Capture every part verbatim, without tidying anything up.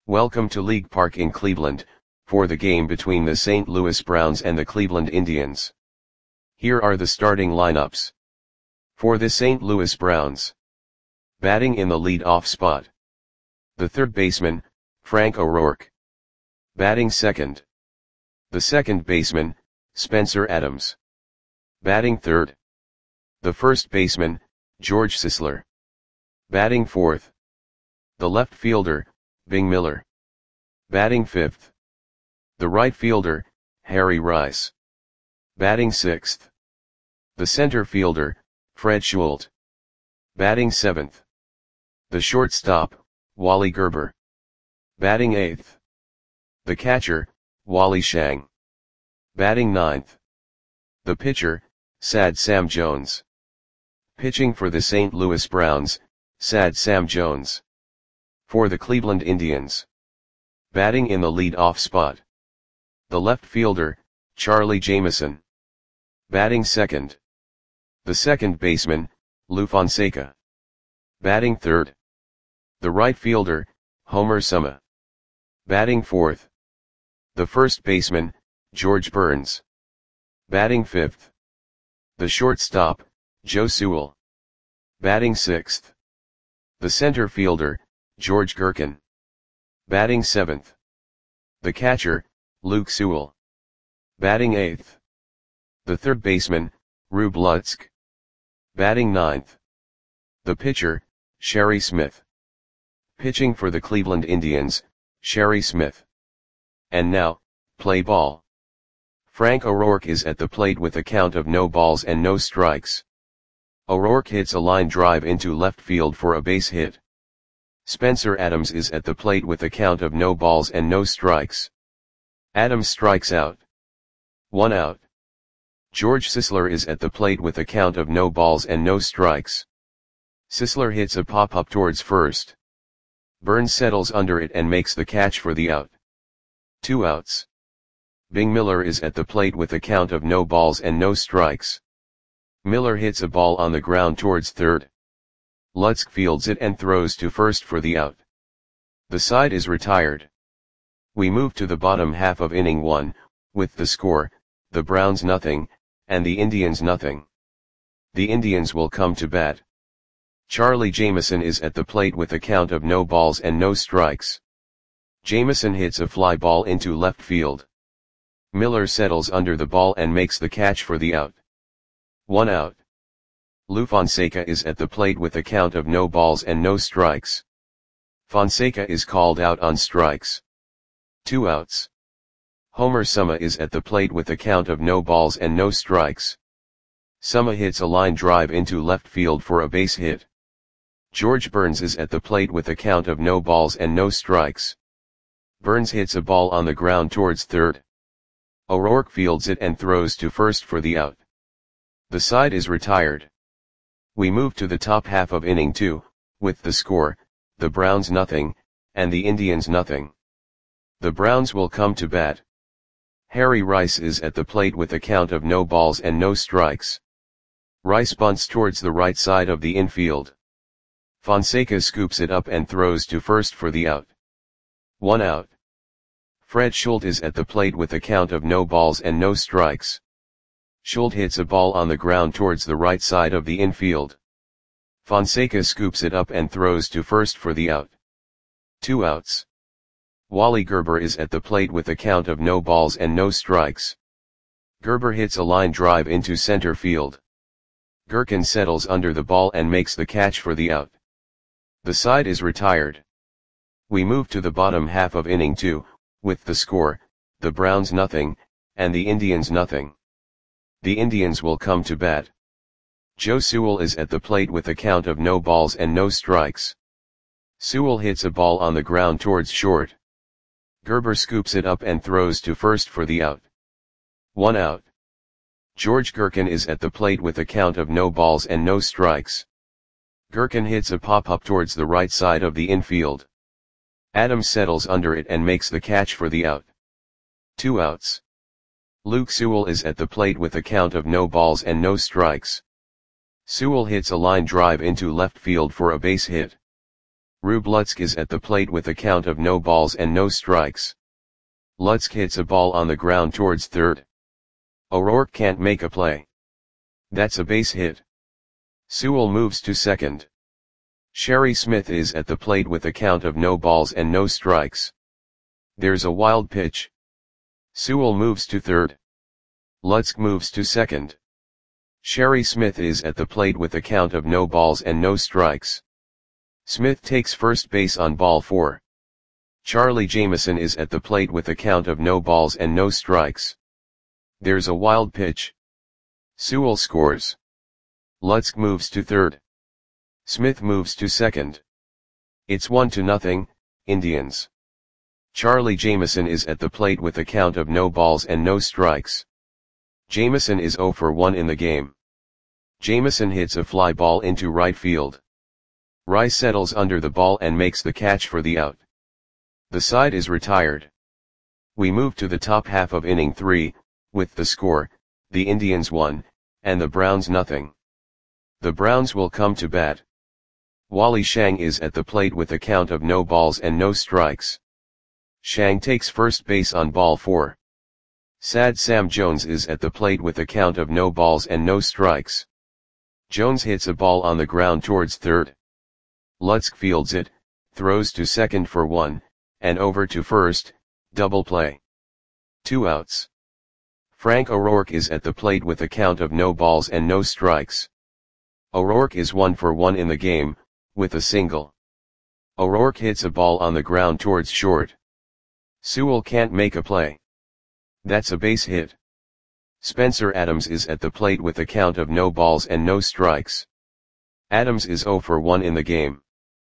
Welcome to League Park in Cleveland, for the game between the Saint Louis Browns and the Cleveland Indians. Here are the starting lineups. For the Saint Louis Browns. Batting in the lead-off spot. The third baseman, Frank O'Rourke. Batting second. The second baseman, Spencer Adams. Batting third. The first baseman, George Sisler. Batting fourth. The left fielder, Bing Miller. Batting fifth. The right fielder, Harry Rice. Batting sixth. The center fielder, Fred Schulte. Batting seventh. The shortstop, Wally Gerber. Batting eighth. The catcher, Wally Shang. Batting ninth. The pitcher, Sad Sam Jones. Pitching for the Saint Louis Browns, Sad Sam Jones. For the Cleveland Indians. Batting in the lead-off spot. The left fielder, Charlie Jameson. Batting second. The second baseman, Lou Fonseca. Batting third. The right fielder, Homer Suma. Batting fourth. The first baseman, George Burns. Batting fifth. The shortstop, Joe Sewell. Batting sixth. The center fielder, George Gherkin. Batting seventh. The catcher, Luke Sewell. Batting eighth. The third baseman, Rube Lutzk. Batting ninth. The pitcher, Sherry Smith. Pitching for the Cleveland Indians, Sherry Smith. And now, play ball. Frank O'Rourke is at the plate with a count of no balls and no strikes. O'Rourke hits a line drive into left field for a base hit. Spencer Adams is at the plate with a count of no balls and no strikes. Adams strikes out. One out. George Sisler is at the plate with a count of no balls and no strikes. Sisler hits a pop-up towards first. Burns settles under it and makes the catch for the out. Two outs. Bing Miller is at the plate with a count of no balls and no strikes. Miller hits a ball on the ground towards third. Lutzk fields it and throws to first for the out. The side is retired. We move to the bottom half of inning one, with the score, the Browns nothing, and the Indians nothing. The Indians will come to bat. Charlie Jameson is at the plate with a count of no balls and no strikes. Jameson hits a fly ball into left field. Miller settles under the ball and makes the catch for the out. One out. Lou Fonseca is at the plate with a count of no balls and no strikes. Fonseca is called out on strikes. Two outs. Homer Suma is at the plate with a count of no balls and no strikes. Suma hits a line drive into left field for a base hit. George Burns is at the plate with a count of no balls and no strikes. Burns hits a ball on the ground towards third. O'Rourke fields it and throws to first for the out. The side is retired. We move to the top half of inning two, with the score, the Browns nothing, and the Indians nothing. The Browns will come to bat. Harry Rice is at the plate with a count of no balls and no strikes. Rice bunts towards the right side of the infield. Fonseca scoops it up and throws to first for the out. One out. Fred Schulte is at the plate with a count of no balls and no strikes. Schulte hits a ball on the ground towards the right side of the infield. Fonseca scoops it up and throws to first for the out. Two outs. Wally Gerber is at the plate with a count of no balls and no strikes. Gerber hits a line drive into center field. Gherkin settles under the ball and makes the catch for the out. The side is retired. We move to the bottom half of inning two, with the score, the Browns nothing, and the Indians nothing. The Indians will come to bat. Joe Sewell is at the plate with a count of no balls and no strikes. Sewell hits a ball on the ground towards short. Gerber scoops it up and throws to first for the out. One out. George Gherkin is at the plate with a count of no balls and no strikes. Gherkin hits a pop-up towards the right side of the infield. Adams settles under it and makes the catch for the out. Two outs. Luke Sewell is at the plate with a count of no balls and no strikes. Sewell hits a line drive into left field for a base hit. Rube Lutzk is at the plate with a count of no balls and no strikes. Lutzk hits a ball on the ground towards third. O'Rourke can't make a play. That's a base hit. Sewell moves to second. Sherry Smith is at the plate with a count of no balls and no strikes. There's a wild pitch. Sewell moves to third. Lutzk moves to second. Sherry Smith is at the plate with a count of no balls and no strikes. Smith takes first base on ball four. Charlie Jameson is at the plate with a count of no balls and no strikes. There's a wild pitch. Sewell scores. Lutzk moves to third. Smith moves to second. It's one to nothing, Indians. Charlie Jameson is at the plate with a count of no balls and no strikes. Jameson is oh for one in the game. Jameson hits a fly ball into right field. Rice settles under the ball and makes the catch for the out. The side is retired. We move to the top half of inning three, with the score, the Indians one, and the Browns nothing. The Browns will come to bat. Wally Shang is at the plate with a count of no balls and no strikes. Shang takes first base on ball four. Sad Sam Jones is at the plate with a count of no balls and no strikes. Jones hits a ball on the ground towards third. Lutzk fields it, throws to second for one, and over to first, double play. Two outs. Frank O'Rourke is at the plate with a count of no balls and no strikes. O'Rourke is one for one in the game, with a single. O'Rourke hits a ball on the ground towards short. Sewell can't make a play. That's a base hit. Spencer Adams is at the plate with a count of no balls and no strikes. Adams is oh for one in the game.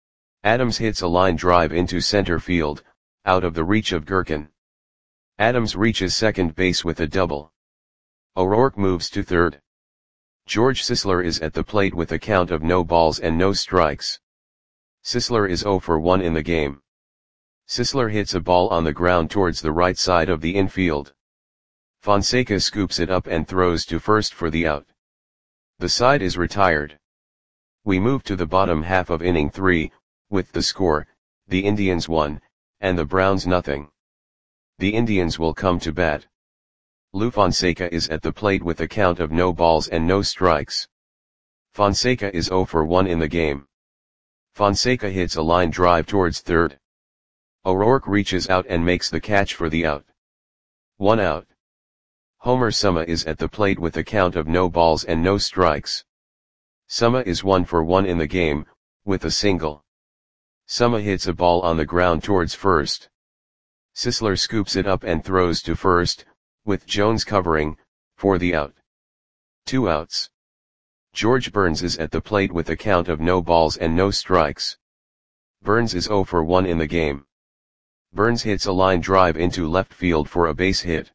Adams hits a line drive into center field, out of the reach of Gherkin. Adams reaches second base with a double. O'Rourke moves to third. George Sisler is at the plate with a count of no balls and no strikes. Sisler is oh for one in the game. Sisler hits a ball on the ground towards the right side of the infield. Fonseca scoops it up and throws to first for the out. The side is retired. We move to the bottom half of inning three, with the score, the Indians one, and the Browns nothing. The Indians will come to bat. Lou Fonseca is at the plate with a count of no balls and no strikes. Fonseca is oh for one in the game. Fonseca hits a line drive towards third. O'Rourke reaches out and makes the catch for the out. One out. Homer Summa is at the plate with a count of no balls and no strikes. Summa is one for one in the game, with a single. Summa hits a ball on the ground towards first. Sisler scoops it up and throws to first, with Jones covering, for the out. Two outs. George Burns is at the plate with a count of no balls and no strikes. Burns is oh for one in the game. Burns hits a line drive into left field for a base hit.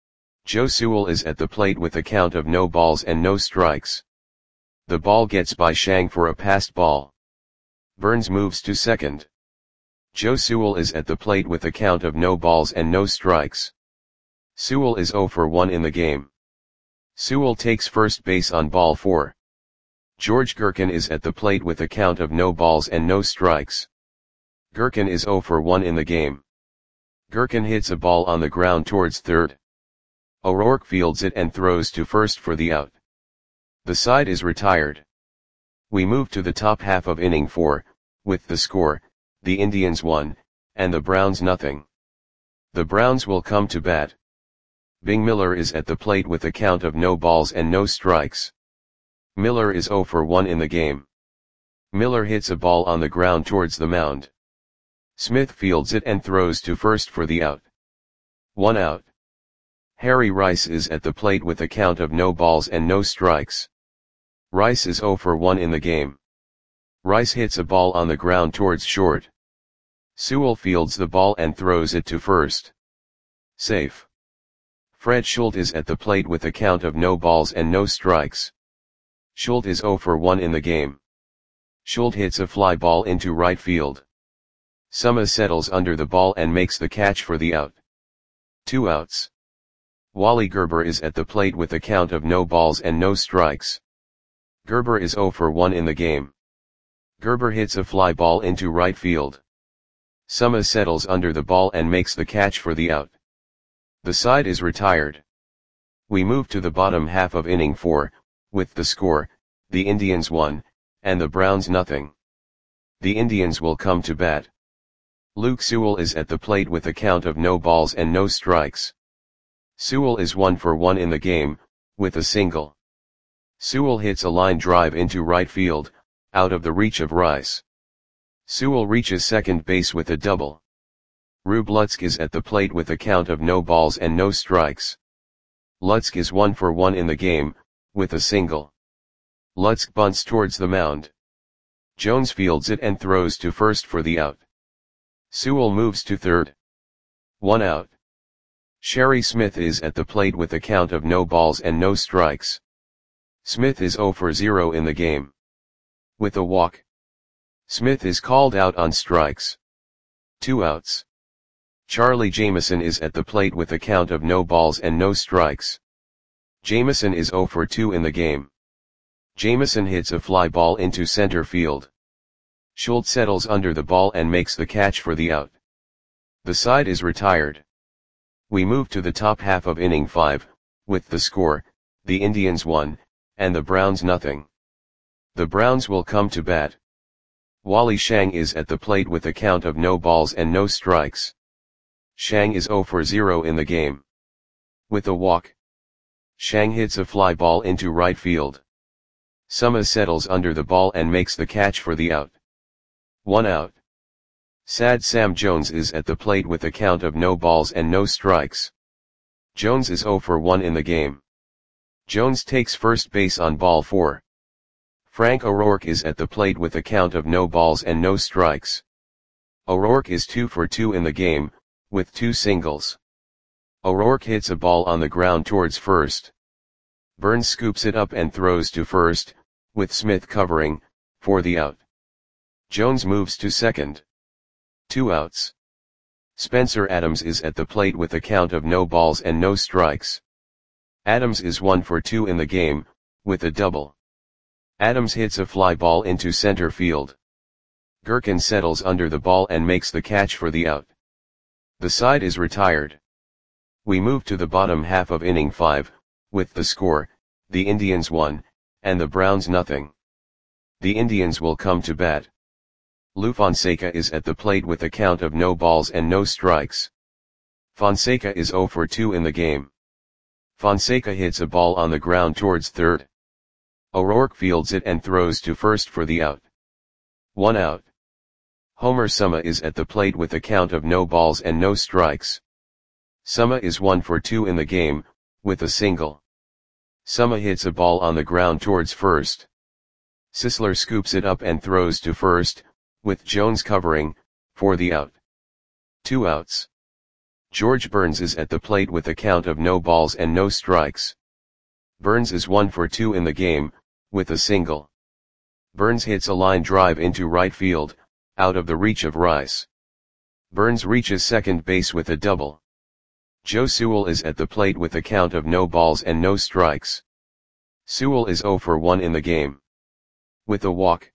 Joe Sewell is at the plate with a count of no balls and no strikes. The ball gets by Shang for a passed ball. Burns moves to second. Joe Sewell is at the plate with a count of no balls and no strikes. Sewell is oh for one in the game. Sewell takes first base on ball four. George Gherkin is at the plate with a count of no balls and no strikes. Gherkin is oh for one in the game. Gherkin hits a ball on the ground towards third. O'Rourke fields it and throws to first for the out. The side is retired. We move to the top half of inning four, with the score, the Indians one, and the Browns nothing. The Browns will come to bat. Bing Miller is at the plate with a count of no balls and no strikes. Miller is oh for one in the game. Miller hits a ball on the ground towards the mound. Smith fields it and throws to first for the out. One out. Harry Rice is at the plate with a count of no balls and no strikes. Rice is oh for one in the game. Rice hits a ball on the ground towards short. Sewell fields the ball and throws it to first. Safe. Fred Schultz is at the plate with a count of no balls and no strikes. Schultz is oh for one in the game. Schultz hits a fly ball into right field. Summa settles under the ball and makes the catch for the out. Two outs. Wally Gerber is at the plate with a count of no balls and no strikes. Gerber is oh for one in the game. Gerber hits a fly ball into right field. Summa settles under the ball and makes the catch for the out. The side is retired. We move to the bottom half of inning four, with the score, the Indians one, and the Browns nothing. The Indians will come to bat. Luke Sewell is at the plate with a count of no balls and no strikes. Sewell is one for one in the game, with a single. Sewell hits a line drive into right field, out of the reach of Rice. Sewell reaches second base with a double. Rube Lutzk is at the plate with a count of no balls and no strikes. Lutzk is one for one in the game, with a single. Lutzk bunts towards the mound. Jones fields it and throws to first for the out. Sewell moves to third. One out. Sherry Smith is at the plate with a count of no balls and no strikes. Smith is zero for zero in the game. With a walk. Smith is called out on strikes. Two outs. Charlie Jameson is at the plate with a count of no balls and no strikes. Jameson is zero for two in the game. Jameson hits a fly ball into center field. Schultz settles under the ball and makes the catch for the out. The side is retired. We move to the top half of inning five, with the score, the Indians one, and the Browns nothing. The Browns will come to bat. Wally Shang is at the plate with a count of no balls and no strikes. Shang is zero for zero in the game. With a walk. Shang hits a fly ball into right field. Summa settles under the ball and makes the catch for the out. One out. Sad Sam Jones is at the plate with a count of no balls and no strikes. Jones is zero for one in the game. Jones takes first base on ball four. Frank O'Rourke is at the plate with a count of no balls and no strikes. O'Rourke is two for two in the game, with two singles. O'Rourke hits a ball on the ground towards first. Burns scoops it up and throws to first, with Smith covering, for the out. Jones moves to second. Two outs. Spencer Adams is at the plate with a count of no balls and no strikes. Adams is one for two in the game, with a double. Adams hits a fly ball into center field. Gherkin settles under the ball and makes the catch for the out. The side is retired. We move to the bottom half of inning five, with the score, the Indians one, and the Browns nothing. The Indians will come to bat. Lou Fonseca is at the plate with a count of no balls and no strikes. Fonseca is zero for two in the game. Fonseca hits a ball on the ground towards third. O'Rourke fields it and throws to first for the out. One out. Homer Summa is at the plate with a count of no balls and no strikes. Summa is one for two in the game, with a single. Summa hits a ball on the ground towards first. Sisler scoops it up and throws to first, with Jones covering, for the out. Two outs. George Burns is at the plate with a count of no balls and no strikes. Burns is one for two in the game, with a single. Burns hits a line drive into right field, out of the reach of Rice. Burns reaches second base with a double. Joe Sewell is at the plate with a count of no balls and no strikes. Sewell is zero for one in the game. With a walk.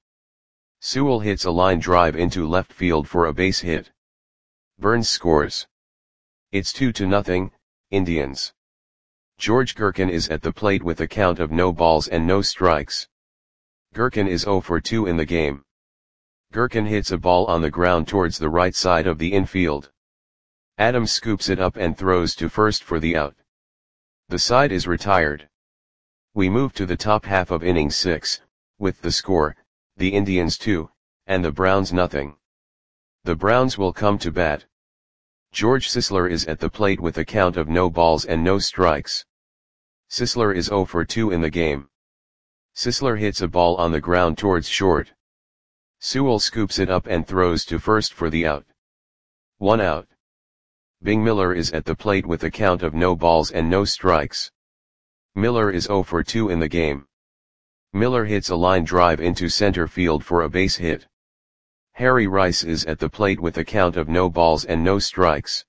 Sewell hits a line drive into left field for a base hit. Burns scores. It's two to nothing, Indians. George Gherkin is at the plate with a count of no balls and no strikes. Gherkin is zero for two in the game. Gherkin hits a ball on the ground towards the right side of the infield. Adams scoops it up and throws to first for the out. The side is retired. We move to the top half of inning six, with the score, the Indians two, and the Browns nothing. The Browns will come to bat. George Sisler is at the plate with a count of no balls and no strikes. Sisler is zero for two in the game. Sisler hits a ball on the ground towards short. Sewell scoops it up and throws to first for the out. One out. Bing Miller is at the plate with a count of no balls and no strikes. Miller is zero for two in the game. Miller hits a line drive into center field for a base hit. Harry Rice is at the plate with a count of no balls and no strikes.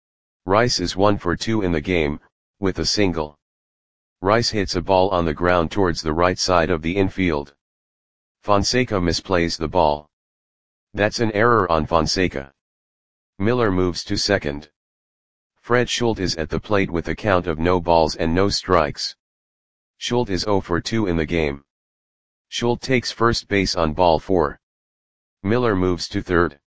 Rice is one for two in the game, with a single. Rice hits a ball on the ground towards the right side of the infield. Fonseca misplays the ball. That's an error on Fonseca. Miller moves to second. Fred Schultz is at the plate with a count of no balls and no strikes. Schultz is zero for two in the game. Schultz takes first base on ball four. Miller moves to third.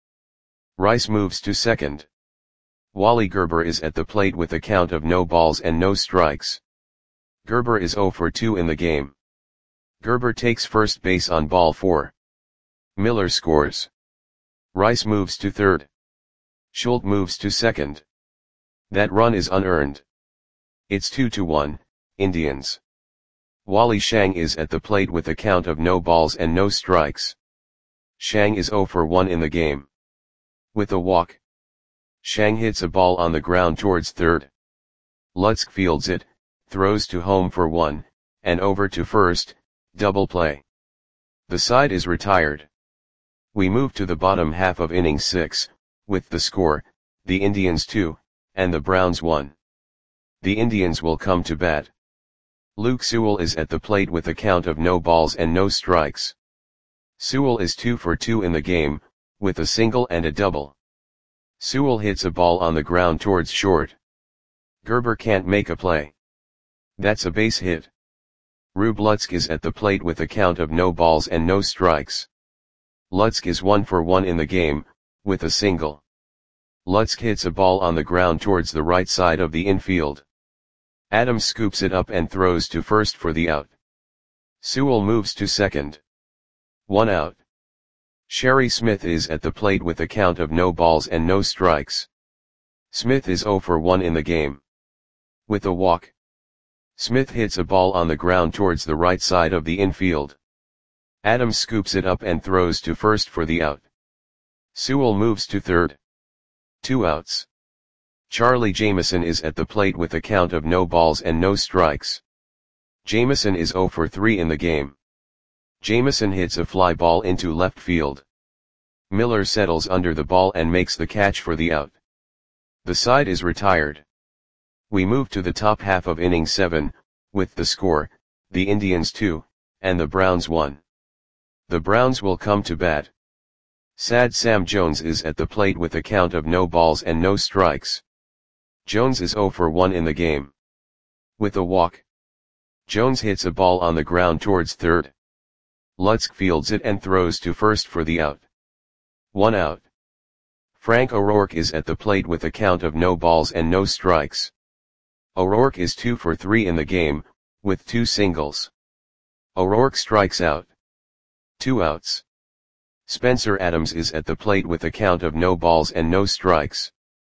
Rice moves to second. Wally Gerber is at the plate with a count of no balls and no strikes. Gerber is zero for two in the game. Gerber takes first base on ball four. Miller scores. Rice moves to third. Schultz moves to second. That run is unearned. It's two to one, Indians. Wally Shang is at the plate with a count of no balls and no strikes. Shang is zero for one in the game. With a walk, Shang hits a ball on the ground towards third. Lutzk fields it, throws to home for one, and over to first, double play. The side is retired. We move to the bottom half of inning six, with the score, the Indians two, and the Browns one. The Indians will come to bat. Luke Sewell is at the plate with a count of no balls and no strikes. Sewell is two for two in the game, with a single and a double. Sewell hits a ball on the ground towards short. Gerber can't make a play. That's a base hit. Rube Lutzk is at the plate with a count of no balls and no strikes. Lutzk is one for one in the game, with a single. Lutzk hits a ball on the ground towards the right side of the infield. Adams scoops it up and throws to first for the out. Sewell moves to second. One out. Sherry Smith is at the plate with a count of no balls and no strikes. Smith is zero for one in the game. With a walk, Smith hits a ball on the ground towards the right side of the infield. Adams scoops it up and throws to first for the out. Sewell moves to third. Two outs. Charlie Jameson is at the plate with a count of no balls and no strikes. Jameson is zero for three in the game. Jameson hits a fly ball into left field. Miller settles under the ball and makes the catch for the out. The side is retired. We move to the top half of inning seven, with the score, the Indians two, and the Browns one. The Browns will come to bat. Sad Sam Jones is at the plate with a count of no balls and no strikes. Jones is zero for one in the game. With a walk, Jones hits a ball on the ground towards third. Lutzk fields it and throws to first for the out. One out. Frank O'Rourke is at the plate with a count of no balls and no strikes. O'Rourke is two for three in the game, with two singles. O'Rourke strikes out. Two outs. Spencer Adams is at the plate with a count of no balls and no strikes.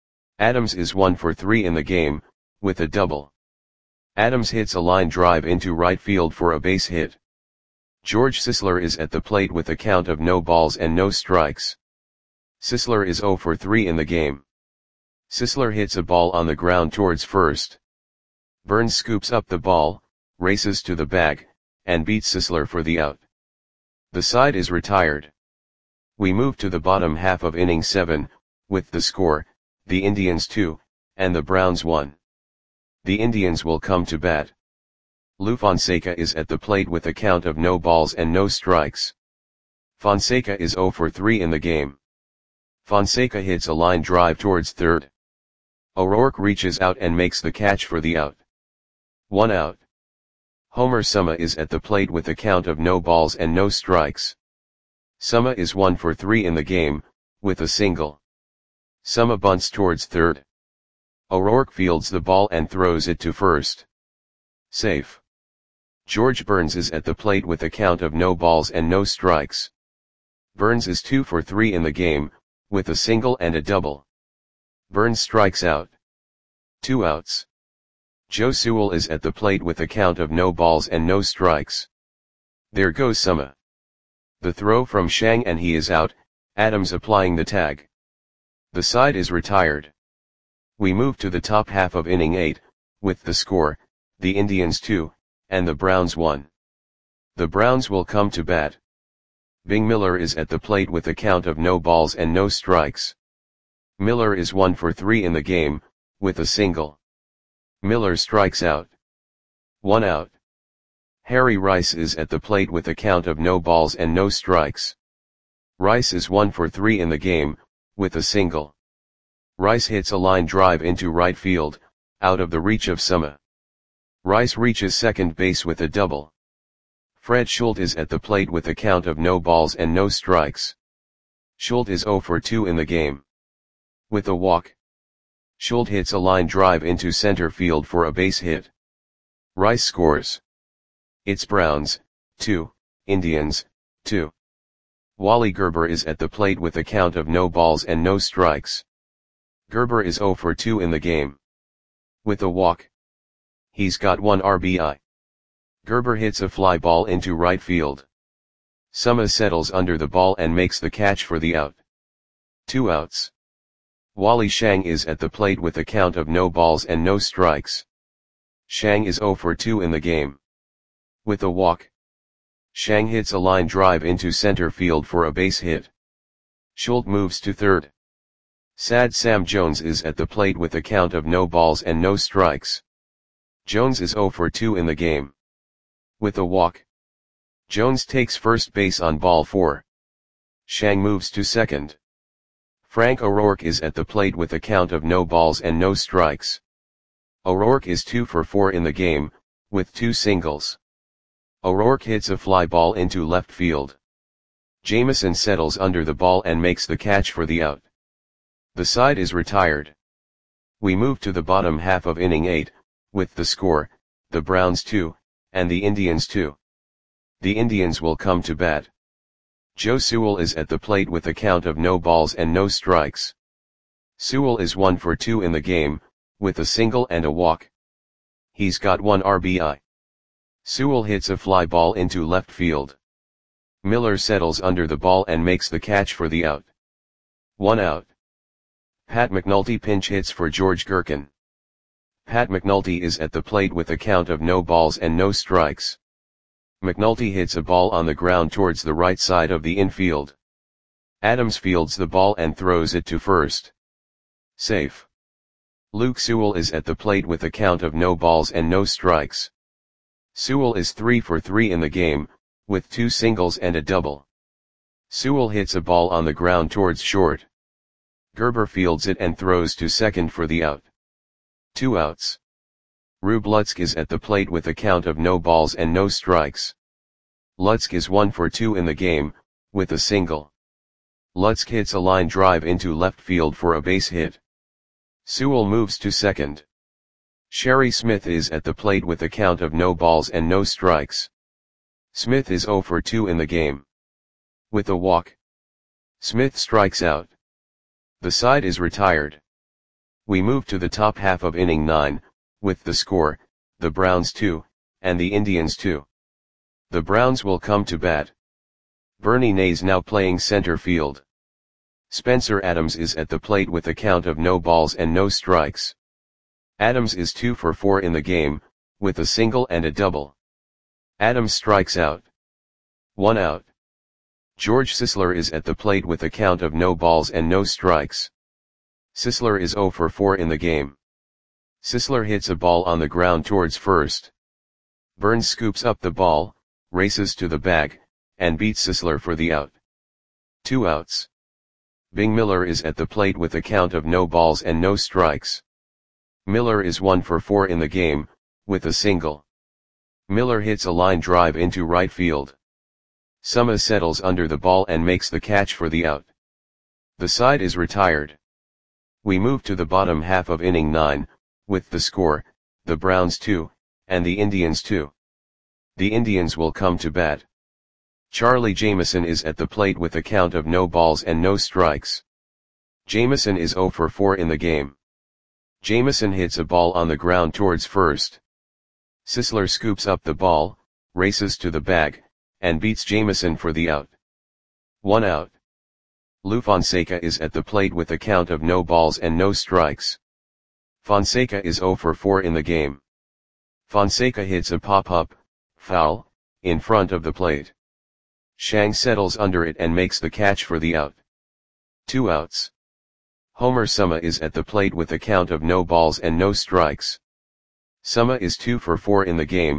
Adams is one for three in the game, with a double. Adams hits a line drive into right field for a base hit. George Sisler is at the plate with a count of no balls and no strikes. Sisler is zero for three in the game. Sisler hits a ball on the ground towards first. Burns scoops up the ball, races to the bag, and beats Sisler for the out. The side is retired. We move to the bottom half of inning seven, with the score, the Indians two, and the Browns one. The Indians will come to bat. Lou Fonseca is at the plate with a count of no balls and no strikes. Fonseca is zero for three in the game. Fonseca hits a line drive towards third. O'Rourke reaches out and makes the catch for the out. One out. Homer Summa is at the plate with a count of no balls and no strikes. Summa is one for three in the game, with a single. Summa bunts towards third. O'Rourke fields the ball and throws it to first. Safe. George Burns is at the plate with a count of no balls and no strikes. Burns is two for three in the game, with a single and a double. Burns strikes out. Two outs. Joe Sewell is at the plate with a count of no balls and no strikes. There goes Summa. The throw from Shang and he is out, Adams applying the tag. The side is retired. We move to the top half of inning eight, with the score, the Indians two, and the Browns one. The Browns will come to bat. Bing Miller is at the plate with a count of no balls and no strikes. Miller is one for three in the game, with a single. Miller strikes out. One out. Harry Rice is at the plate with a count of no balls and no strikes. Rice is one for three in the game, with a single. Rice hits a line drive into right field, out of the reach of Summer. Rice reaches second base with a double. Fred Schultz is at the plate with a count of no balls and no strikes. Schultz is zero for two in the game. With a walk, Schultz hits a line drive into center field for a base hit. Rice scores. It's Browns, two, Indians, two. Wally Gerber is at the plate with a count of no balls and no strikes. Gerber is zero for two in the game. With a walk, he's got one R B I. Gerber hits a fly ball into right field. Summer settles under the ball and makes the catch for the out. Two outs. Wally Shang is at the plate with a count of no balls and no strikes. Shang is zero for two in the game. With a walk, Shang hits a line drive into center field for a base hit. Schultz moves to third. Sad Sam Jones is at the plate with a count of no balls and no strikes. Jones is zero for two in the game. With a walk, Jones takes first base on ball four. Shang moves to second. Frank O'Rourke is at the plate with a count of no balls and no strikes. O'Rourke is two for four in the game, with two singles. O'Rourke hits a fly ball into left field. Jameson settles under the ball and makes the catch for the out. The side is retired. We move to the bottom half of inning eight, with the score, the Browns two, and the Indians two. The Indians will come to bat. Joe Sewell is at the plate with a count of no balls and no strikes. Sewell is one for two in the game, with a single and a walk. He's got one R B I. Sewell hits a fly ball into left field. Miller settles under the ball and makes the catch for the out. One out. Pat McNulty pinch hits for George Gerken. Pat McNulty is at the plate with a count of no balls and no strikes. McNulty hits a ball on the ground towards the right side of the infield. Adams fields the ball and throws it to first. Safe. Luke Sewell is at the plate with a count of no balls and no strikes. Sewell is three for three in the game, with two singles and a double. Sewell hits a ball on the ground towards short. Gerber fields it and throws to second for the out. Two outs. Rube Lutzk is at the plate with a count of no balls and no strikes. Lutzk is one for two in the game, with a single. Lutzk hits a line drive into left field for a base hit. Sewell moves to second. Sherry Smith is at the plate with a count of no balls and no strikes. Smith is zero for two in the game. With a walk, Smith strikes out. The side is retired. We move to the top half of inning nine, with the score, the Browns two, and the Indians two. The Browns will come to bat. Bernie Nays now playing center field. Spencer Adams is at the plate with a count of no balls and no strikes. Adams is two for four in the game, with a single and a double. Adams strikes out. One out. George Sisler is at the plate with a count of no balls and no strikes. Sisler is zero for four in the game. Sisler hits a ball on the ground towards first. Burns scoops up the ball, races to the bag, and beats Sisler for the out. Two outs. Bing Miller is at the plate with a count of no balls and no strikes. Miller is one for four in the game, with a single. Miller hits a line drive into right field. Summer settles under the ball and makes the catch for the out. The side is retired. We move to the bottom half of inning nine, with the score, the Browns two, and the Indians two. The Indians will come to bat. Charlie Jameson is at the plate with a count of no balls and no strikes. Jameson is zero for four in the game. Jameson hits a ball on the ground towards first. Sisler scoops up the ball, races to the bag, and beats Jameson for the out. One out. Lou Fonseca is at the plate with a count of no balls and no strikes. Fonseca is zero for four in the game. Fonseca hits a pop-up, foul, in front of the plate. Shang settles under it and makes the catch for the out. Two outs. Homer Summer is at the plate with a count of no balls and no strikes. Summer is two for four in the game,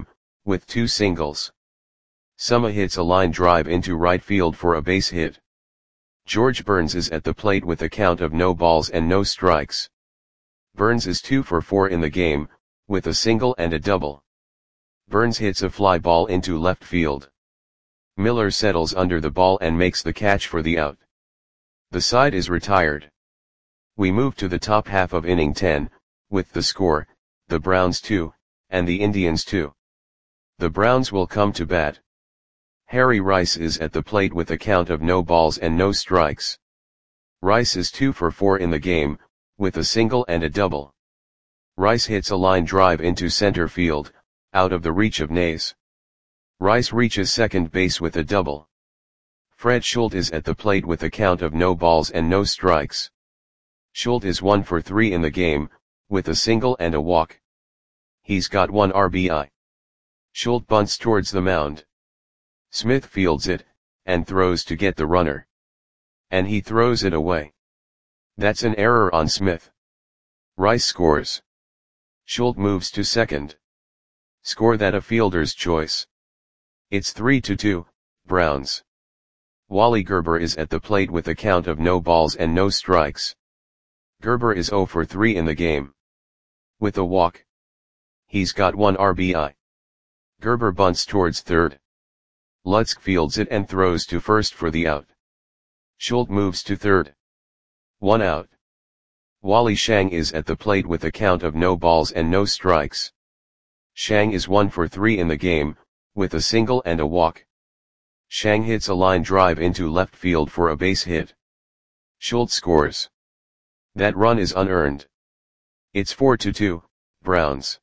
with two singles. Summa hits a line drive into right field for a base hit. George Burns is at the plate with a count of no balls and no strikes. Burns is two for four in the game, with a single and a double. Burns hits a fly ball into left field. Miller settles under the ball and makes the catch for the out. The side is retired. We move to the top half of inning ten, with the score, the Browns two, and the Indians two. The Browns will come to bat. Harry Rice is at the plate with a count of no balls and no strikes. Rice is two for four in the game, with a single and a double. Rice hits a line drive into center field, out of the reach of Nays. Rice reaches second base with a double. Fred Schulte is at the plate with a count of no balls and no strikes. Schulte is one for three in the game, with a single and a walk. He's got one R B I. Schulte bunts towards the mound. Smith fields it, and throws to get the runner. And he throws it away. That's an error on Smith. Rice scores. Schulte moves to second. Score that a fielder's choice. It's three to two, Browns. Wally Gerber is at the plate with a count of no balls and no strikes. Gerber is zero for three in the game. With a walk. He's got one R B I. Gerber bunts towards third. Lutz fields it and throws to first for the out. Schulte moves to third. One out. Wally Shang is at the plate with a count of no balls and no strikes. Shang is one for three in the game, with a single and a walk. Shang hits a line drive into left field for a base hit. Schulte scores. That run is unearned. It's four to two, Browns.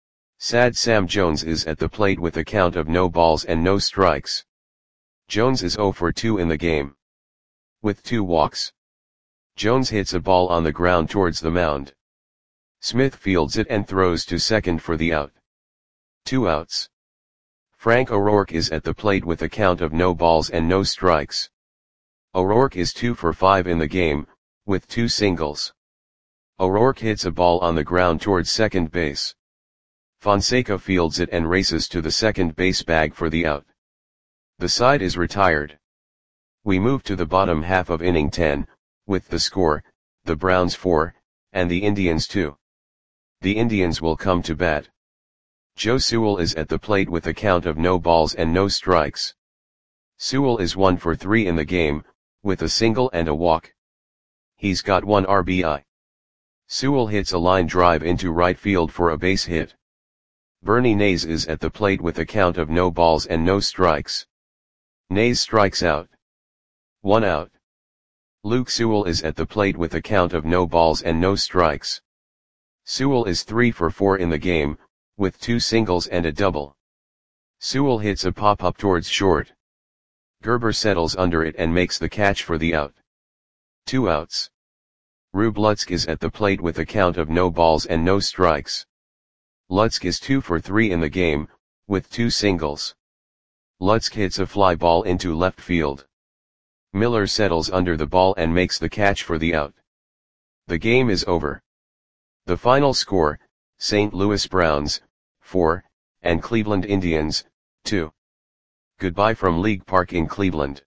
Sad Sam Jones is at the plate with a count of no balls and no strikes. Jones is zero for two in the game. With two walks. Jones hits a ball on the ground towards the mound. Smith fields it and throws to second for the out. Two outs. Frank O'Rourke is at the plate with a count of no balls and no strikes. O'Rourke is two for five in the game, with two singles. O'Rourke hits a ball on the ground towards second base. Fonseca fields it and races to the second base bag for the out. The side is retired. We move to the bottom half of inning ten, with the score, the Browns four, and the Indians two. The Indians will come to bat. Joe Sewell is at the plate with a count of no balls and no strikes. Sewell is one for three in the game, with a single and a walk. He's got one R B I. Sewell hits a line drive into right field for a base hit. Bernie Nays is at the plate with a count of no balls and no strikes. Nays strikes out. One out. Luke Sewell is at the plate with a count of no balls and no strikes. Sewell is three for four in the game, with two singles and a double. Sewell hits a pop-up towards short. Gerber settles under it and makes the catch for the out. Two outs. Rube Lutz is at the plate with a count of no balls and no strikes. Lutz is two for three in the game, with two singles. Lutz hits a fly ball into left field. Miller settles under the ball and makes the catch for the out. The game is over. The final score, Saint Louis Browns, four, and Cleveland Indians, two. Goodbye from League Park in Cleveland.